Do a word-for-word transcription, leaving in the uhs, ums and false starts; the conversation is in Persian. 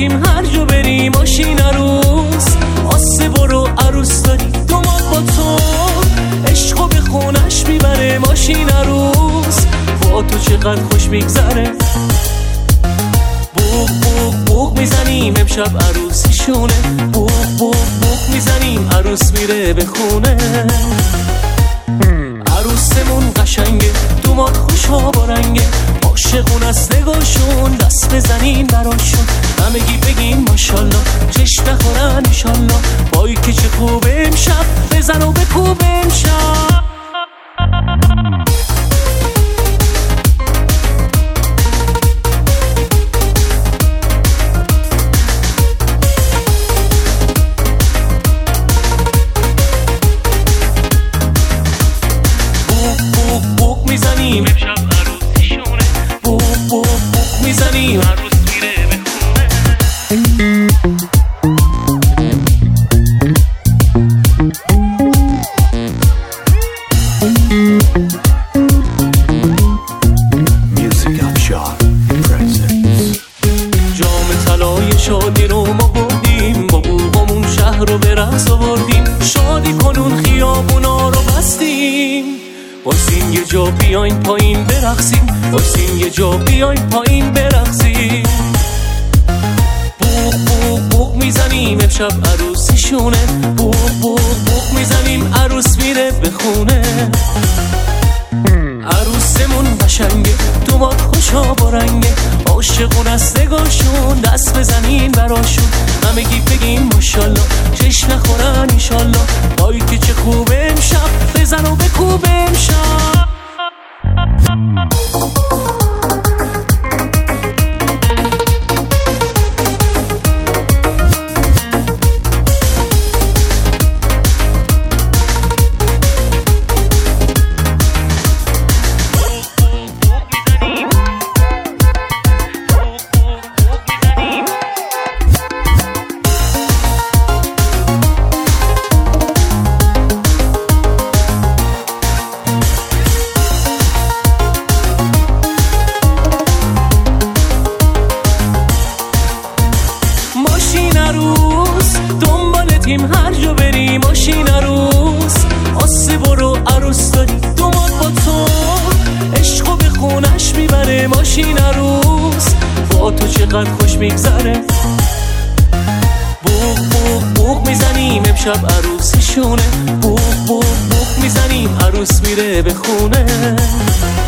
دنبالتیم هر جا بری، ماشین عروس آسه برو عروس داری دومات با تو، عشقو به خونش میبره ماشین عروس، با تو چقدر خوش میگذره. بوق بوق بوق میزنیم امشب عروسیشونه، بوق بوق بوق میزنیم عروس میره به خونه. عروسمون قشنگه دومات خوشا با رنگه، عاشقون از نگاهشون دست بزنیم براشون، همگی بگیم ماشالله چشم نخورن انشالله، وای که چه خوبه امشب بزن و بکوب امشب. میزنیم امشب عروسیشونه، بوق بوق بوق میزنیم عروس میره به خونه. Music of Shah presents. جام طلای شادی رو ما بردیم، با بوقمون شهر رو به رقص آوردیم، شادی کنون خیابونا رو بستیم، واسین یه جا بیاین پایین برقصیم، واسین یه جا بیاین پایین برقصیم. بوق بوق بوق میزنیم امشب عروسیشونه، بوق بوق بوق میزنیم عروس میره به خونه. عروسمون قشنگه دومات خوشا با رنگه، عاشقون از نگاهشون دست بزنین براشون، همگی بگیم ماشالله چشم نخورن انشالله، وای که چه خوبه امشب بزن و بکوب امشب. دنبالتیم هر جا بری، ماشین عروس آسه برو عروس داری دومات با تو، عشقو به خونش میبره ماشین عروس، با تو چقدر خوش میگذره. بوق بوق بوق میزنیم امشب عروسیشونه، بوق بوق بوق میزنیم عروس میره به خونه.